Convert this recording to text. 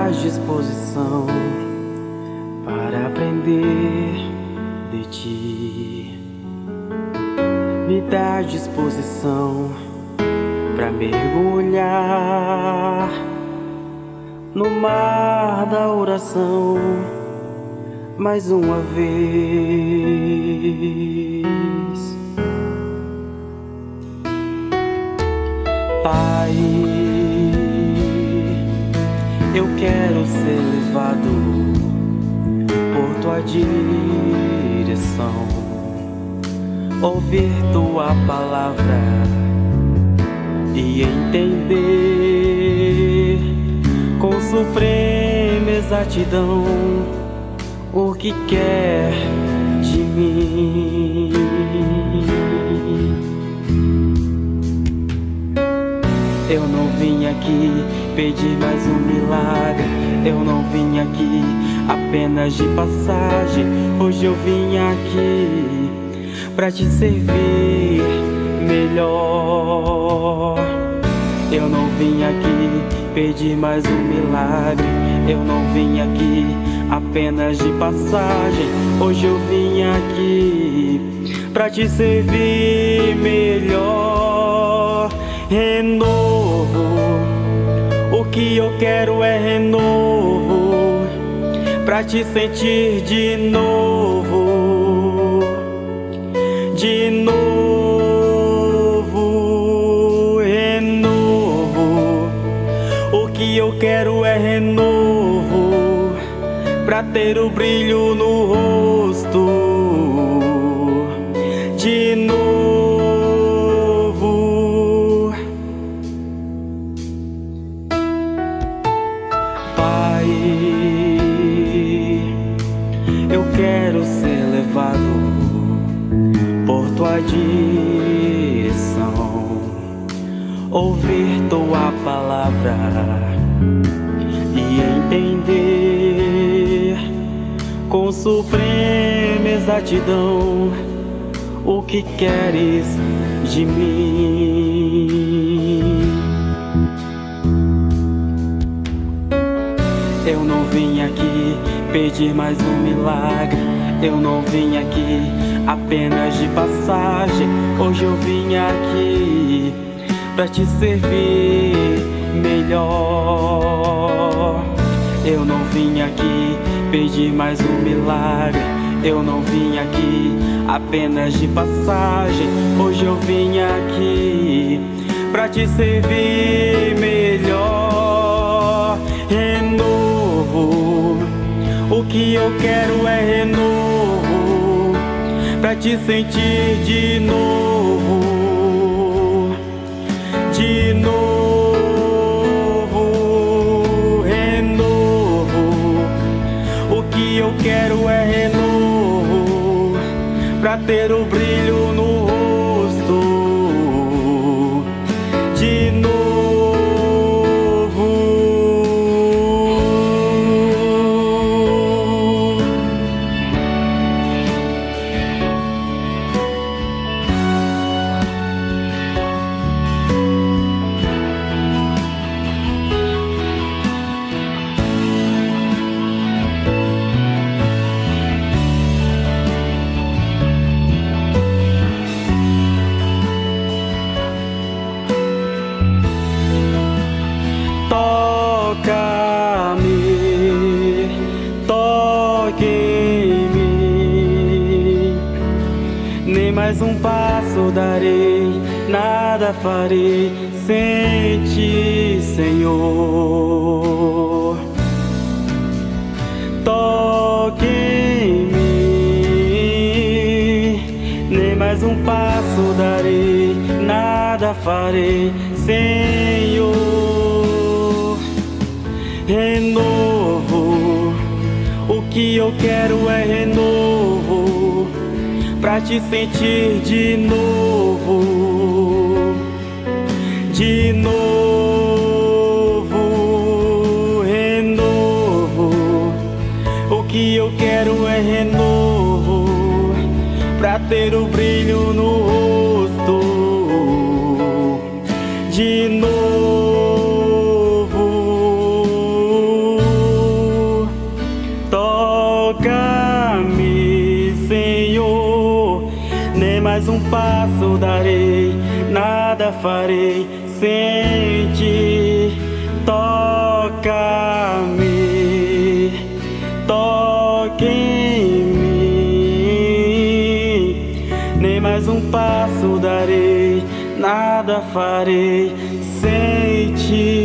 dás disposição para aprender de ti. Me dá disposição para mergulhar no mar da oração mais uma vez. Pai, eu quero ser levado por tua direção, ouvir tua palavra e entender com suprema exatidão o que quer de mim. Eu não vim aqui pedir mais um milagre, eu não vim aqui apenas de passagem. Hoje eu vim aqui pra te servir melhor. Eu não vim aqui pedir mais um milagre, eu não vim aqui apenas de passagem. Hoje eu vim aqui pra te servir melhor. Renovo, o que eu quero é renovo, pra te sentir de novo, de novo. Renovo, o que eu quero é renovo, pra ter o brilho no rosto, de novo. Pai, eu quero ser levado por tua direção, ouvir tua palavra e entender com suprema exatidão o que queres de mim. Eu não vim aqui pedir mais um milagre, eu não vim aqui apenas de passagem. Hoje eu vim aqui pra te servir melhor. Eu não vim aqui pedir mais um milagre, eu não vim aqui apenas de passagem. Hoje eu vim aqui pra te servir melhor. Renovo, o que eu quero é renovo, pra te sentir de novo, de novo. Renovo, o que eu quero é renovo, pra ter o brilho no rosto, de novo. Toca-me, toque em mim. Nem mais um passo darei, nada farei sem ti, Senhor. Toque em mim. Nem mais um passo darei, nada farei, Senhor. Renovo, o que eu quero é renovo, pra te sentir de novo, de novo. Renovo, o que eu quero é renovo, pra ter o brilho no rosto, de novo. mais um passo darei, nada farei sem ti. Toca-me, toque em mim. Nem mais um passo darei, nada farei sem ti.